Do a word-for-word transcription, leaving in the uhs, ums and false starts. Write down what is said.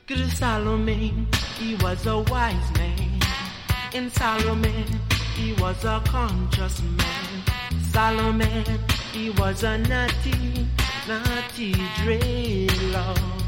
Good Solomon, he was a wise man. In Solomon, he was a conscious man. Solomon, he was a naughty, naughty dreadlock.